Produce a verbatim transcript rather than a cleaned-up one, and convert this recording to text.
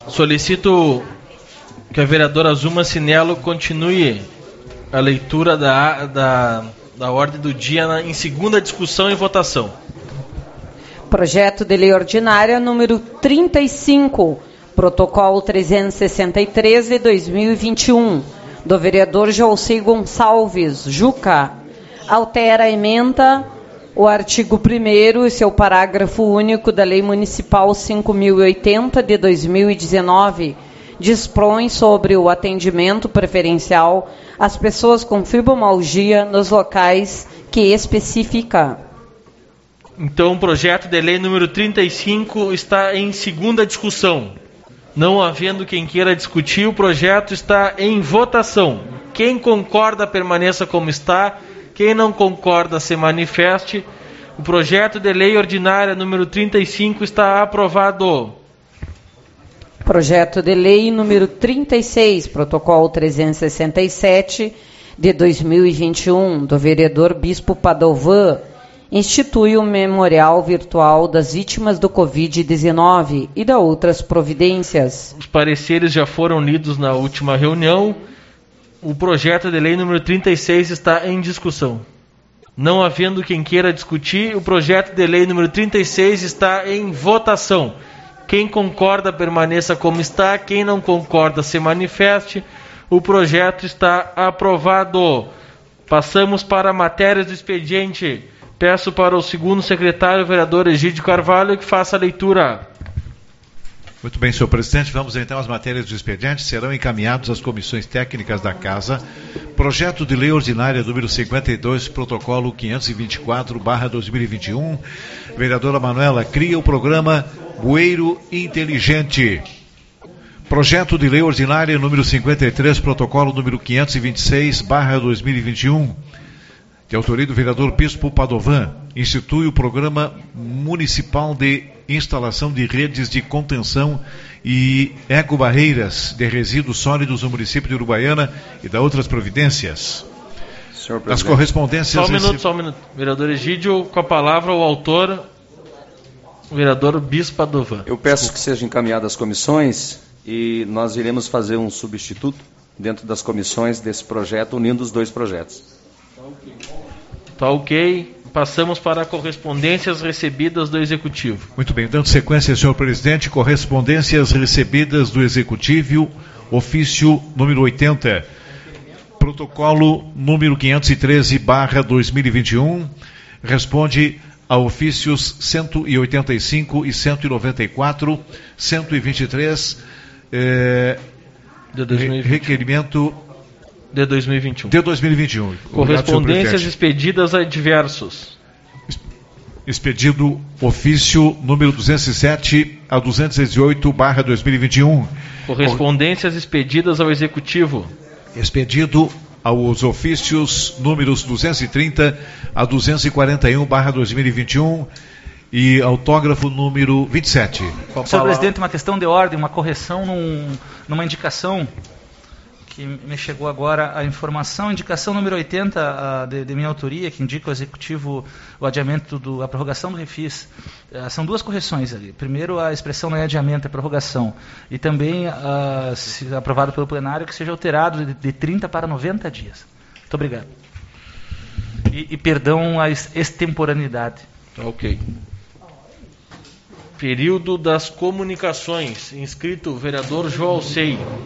Solicito que a vereadora Zuma Cinello continue a leitura da, da, da ordem do dia na, em segunda discussão e votação. Projeto de lei ordinária número trinta e cinco, protocolo trezentos e sessenta e três de dois mil e vinte e um, do vereador Joalcei Gonçalves, Juca, altera a emenda o artigo primeiro e seu parágrafo único da Lei Municipal cinco mil e oitenta de dois mil e dezenove, dispõe sobre o atendimento preferencial às pessoas com fibromialgia nos locais que especifica. Então, o projeto de lei número trinta e cinco está em segunda discussão. Não havendo quem queira discutir, o projeto está em votação. Quem concorda, permaneça como está. Quem não concorda, se manifeste. O projeto de lei ordinária número trinta e cinco está aprovado. Projeto de lei número trinta e seis, protocolo trezentos e sessenta e sete de dois mil e vinte e um, do vereador Bispo Padovan, institui o Memorial Virtual das Vítimas do covid dezenove e da outras providências. Os pareceres já foram lidos na última reunião. O projeto de lei número trinta e seis está em discussão. Não havendo quem queira discutir, o projeto de lei número trinta e seis está em votação. Quem concorda, permaneça como está. Quem não concorda, se manifeste. O projeto está aprovado. Passamos para matérias do expediente. Peço para o segundo secretário, o vereador Egídio Carvalho, que faça a leitura. Muito bem, senhor presidente. Vamos então às matérias do expediente. Serão encaminhados às comissões técnicas da Casa. Projeto de lei ordinária número cinquenta e dois, protocolo quinhentos e vinte e quatro barra dois mil e vinte e um. Vereadora Manuela cria o programa Bueiro Inteligente. Projeto de lei ordinária número cinquenta e três, protocolo número quinhentos e vinte e seis barra dois mil e vinte e um. De autoria do vereador Bispo Padovan, institui o Programa Municipal de Instalação de Redes de Contenção e Ecobarreiras de Resíduos Sólidos no município de Uruguaiana e da outras providências. As correspondências... Só um minuto, só um minuto. Vereador Egídio, com a palavra o autor, o vereador Bispo Padovan. Eu peço Desculpa. que sejam encaminhadas as comissões e nós iremos fazer um substituto dentro das comissões desse projeto, unindo os dois projetos. Tá ok. Passamos para correspondências recebidas do Executivo. Muito bem, dando sequência, senhor presidente, correspondências recebidas do Executivo, ofício número oitenta, protocolo número quinhentos e treze barra dois mil e vinte e um, responde a ofícios cento e oitenta e cinco e cento e noventa e quatro, cento e vinte e três, eh, de dois mil e vinte e um. Requerimento... De dois mil e vinte e um. De dois mil e vinte e um. Correspondências expedidas a diversos. Expedido ofício número duzentos e sete a duzentos e dezoito barra dois mil e vinte e um. Correspondências expedidas ao Executivo. Expedido aos ofícios números duzentos e trinta a duzentos e quarenta e um barra dois mil e vinte e um e autógrafo número vinte e sete. Senhor presidente, uma questão de ordem, uma correção num, numa indicação que me chegou agora a informação, indicação número oitenta uh, de, de minha autoria, que indica ao Executivo o adiamento, do, a prorrogação do refis. Uh, são duas correções ali. Primeiro, a expressão não é adiamento, é prorrogação. E também, uh, se aprovado pelo plenário, que seja alterado de, de trinta para noventa dias. Muito obrigado. E, e perdão a extemporaneidade. Ok. Período das comunicações. Inscrito o vereador Joalcei.